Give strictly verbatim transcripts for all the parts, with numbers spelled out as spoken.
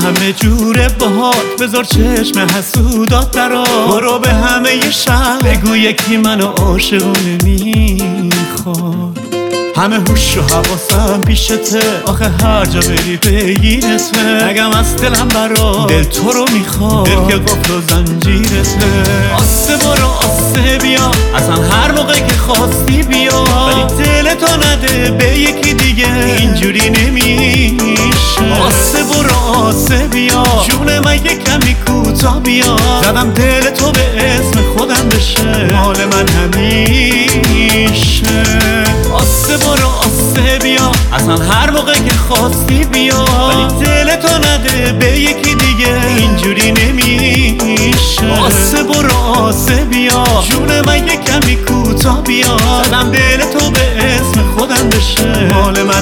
همه جوره باهات، بذار چشم حسودات درا. برو به همه شهر بگو یکی منو عاشقونه میخواد. همه هوش و حواسم پیشته، آخه هر جا بری بگیرته. نگم از دلم برا دل تو رو میخواد، دل که قفل و زنجیرته. آسه برو آسه بیا، اصلا هر موقع که خواستی بیا، ولی دل تو نده به یکی دیگه، اینجوری نمیشه. آسه برو آسه بیا، جون من یه کمی کوتا بیا. زدم دل تو به اسم خودم بشه مال من همیشه. آسه برو آسه بیا، اصلا هر موقع که خواستی بیا، ولی دل تو نده به یکی دیگه، اینجوری نمیشه. آسه برو آسه بیا، جون من یه کمی کوتا بیا. زدم دل تو به اسم خودم بشه مال من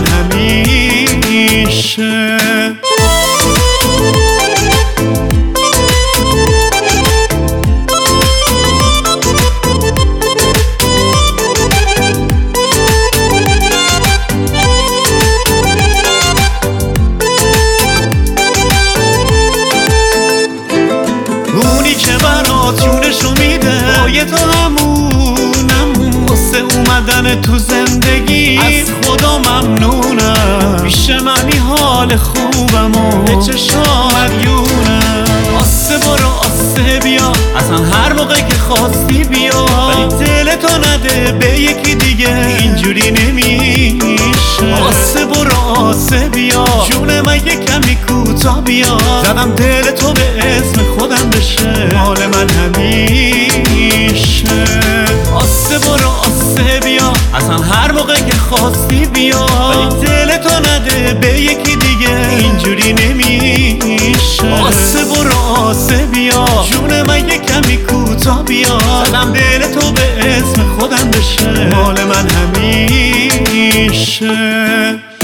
همیشه. جونشو میده با تو همونم، واسه اومدن تو زندگی از خدا ممنونم. پیش منی حال خوبم و به چشام مدیونم. آسه برو آسه بیا، اصلا هر موقع که خواستی بیا، ولی دل تو نده به یکی دیگه، اینجوری نمیشه. آسه برو آسه بیا، جون من یه کمی کوتا بیا. زدم دل تو به اسم خودم بشه مال من همیشه. آسه برو آسه بیا، اصلا هر موقع که خواستی بیا، ولی دل تو نده به یکی دیگه، اینجوری نمیشه. آسه برو آسه بیا، جون من یه کمی کوتا بیا. زدم دل تو به اسم خودم بشه مال من همیشه.